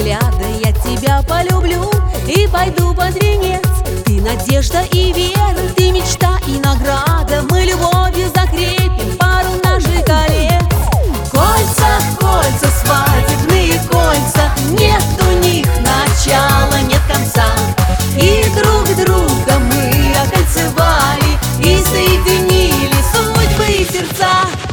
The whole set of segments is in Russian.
взгляда я тебя полюблю и пойду под венец. Ты надежда и вера, ты мечта и награда. Мы любовью закрепим пару наших колец. Кольца, кольца, свадебные кольца, нет у них начала, нет конца. И друг друга мы окольцевали и соединили судьбы и сердца.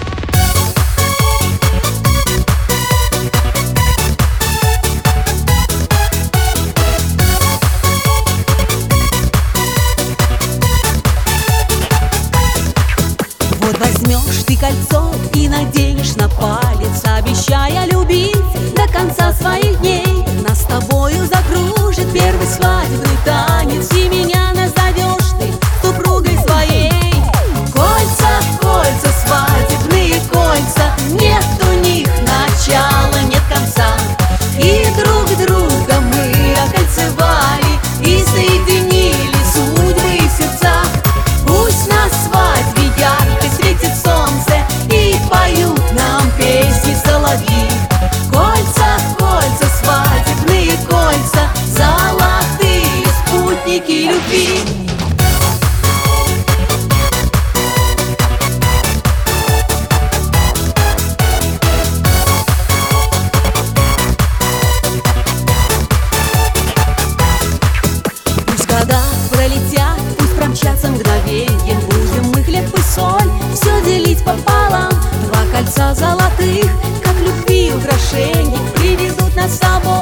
Вот возьмешь ты кольцо и наденешь на палец, обещая любить до конца своих дней. Нас с тобою закружит первый свадебный танец, и меня назовешь ты супругой своей. Кольца, кольца, свадебные кольца, нет у них начала, нет конца. И друг друга мы окольцевали и соединили судьбы и сердца. Пусть на свадьбе ярко светит солнце и поют нам песни соловьи. Кольца, кольца, свадебные кольца, золотые спутники любви. Пусть года пролетят, пусть промчатся мгновеньем, будем мы хлеб и соль все делить пополам. Два кольца золотых, как любви украшения, приведут нас с собой